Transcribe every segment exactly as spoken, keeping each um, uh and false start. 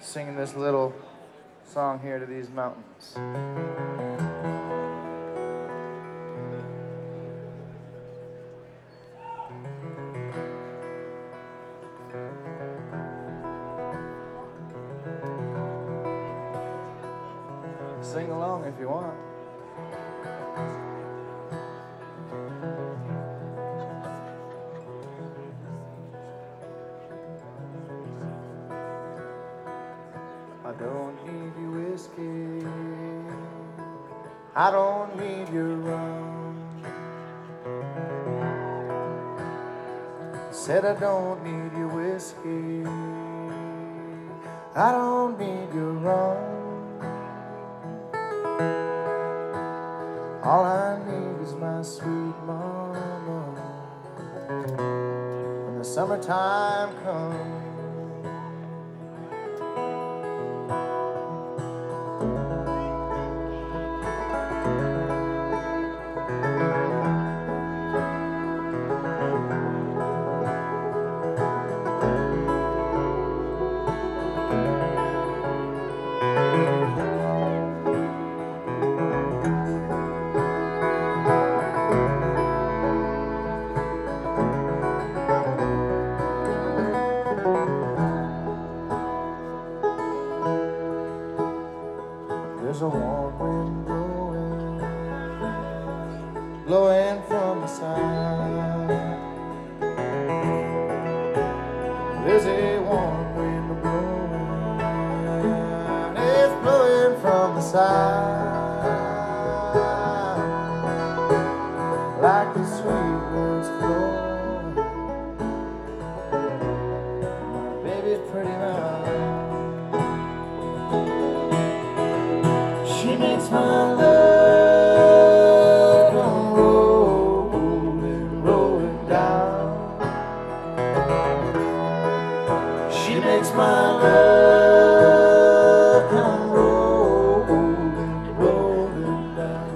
singing this little song here to these mountains. Sing along if you want. I don't need your whiskey, I don't need your rum. Said I don't need your whiskey, I don't need your rum. All I need is my sweet mama when the summertime comes. There's a warm wind blowing, blowing from the side. There's a warm wind blowing, it's blowing from the side. Like the sweet words flowing, my baby's pretty mouth. She makes my love come rolling, rolling down. She makes my love come rolling, rolling down.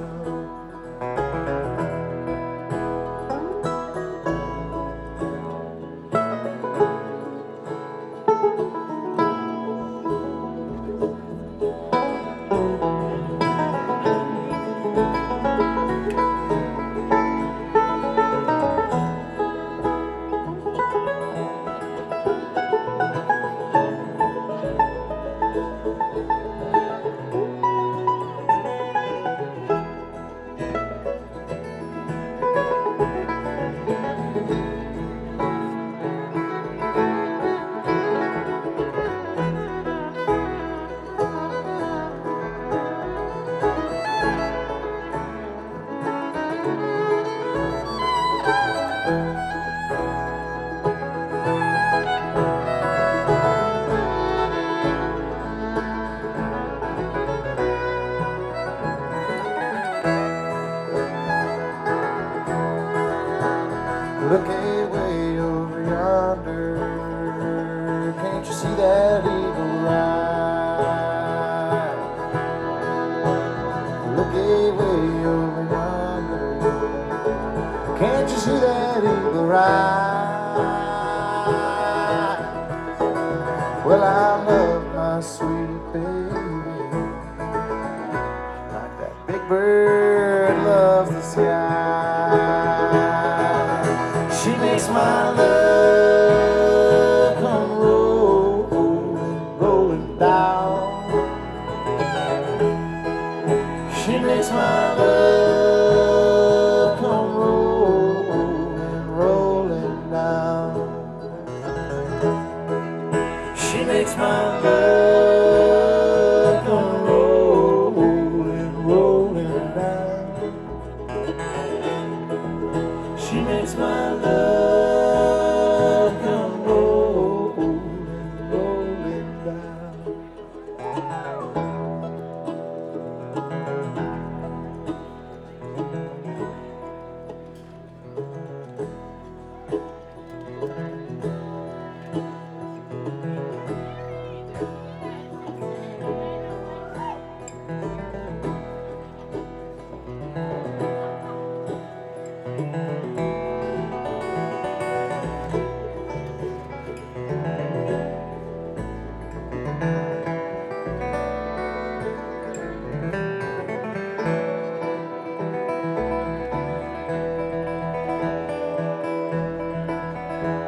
Look away over yonder, can't you see that eagle rise? Look away over yonder, can't you see that eagle rise? Well, I love my sweet baby, like that big bird loves the sky. She makes my love come rolling, rolling down. She makes my love come rolling, rolling down. She makes my love